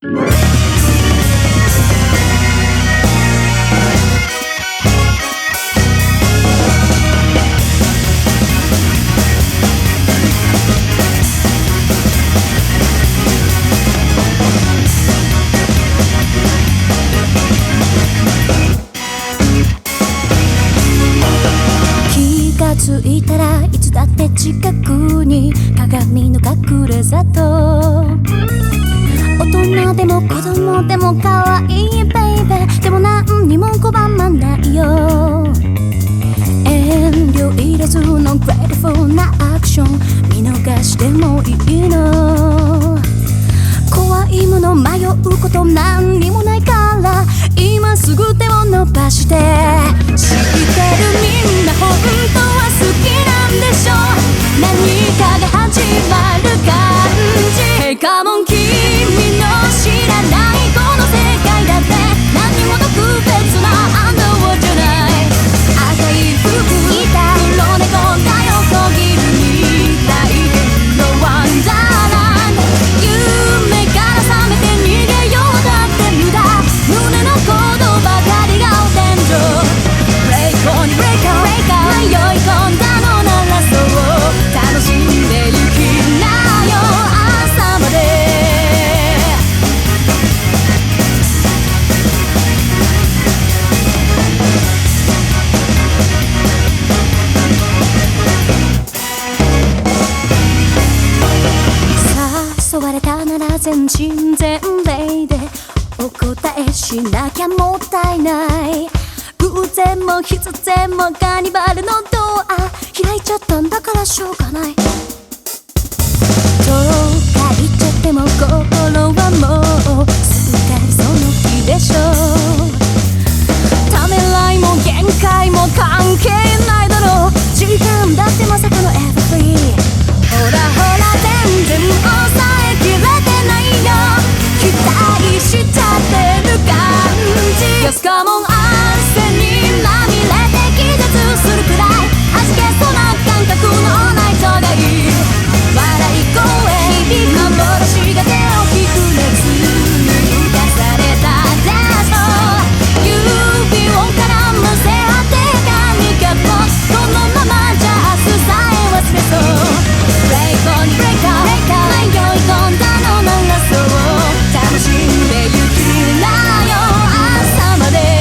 ついたらいつだって近くに鏡の隠れ里。大人でも子供でも可愛いベイベーでも何にも拒まないよ。遠慮いらずのグレートフルなアクション見逃してもいいの。怖いもの迷うこと何にもないから今すぐ手を伸ばして。知ってるみんな本当は好きなんでしょ。何かが始まる感じ。 Hey come on 君の知らないこの世界だって何にも特別なアンダーワーじゃない。赤い服着た黒猫だよ小ギルみたいのワンダーランド。夢から覚めて逃げようだって無駄。胸の鼓動ばかりがお天井。Break on break on break on 迷い込んだのならそう楽しんでゆきなよ朝まで。誘われたなら全身全霊でお答えしなきゃもったいない。偶然も必然もカーニバルのドア開いちゃったんだからしょうがない。どうか言っちゃっても心はもうすっかりその気でしょ。ためらいも限界も関係ないだろう。時間だってまさかのエブリー。ほらほら全然抑えきれてないよ。期待しちゃってる感じ。 Yes come on 汗にまみれて気絶するくらい弾けそうな感覚のない人がいい。笑い声日々幻が手を引く熱に浮かされたデスト。指を絡ませ合って髪がこのままじゃ明日さえ忘れそう。 Break on break on break on 迷い込んだのならそう楽しんでゆきなよ朝まで。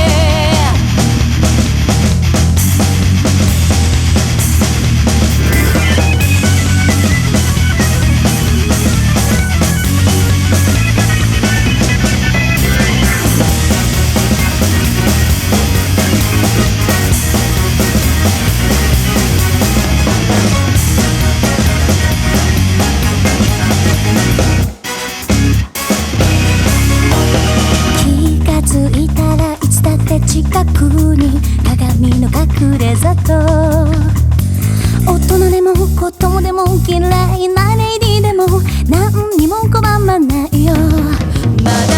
近くに鏡の隠れ里。大人でも子供でも嫌いなレディでも何にも拒まないよ。まだ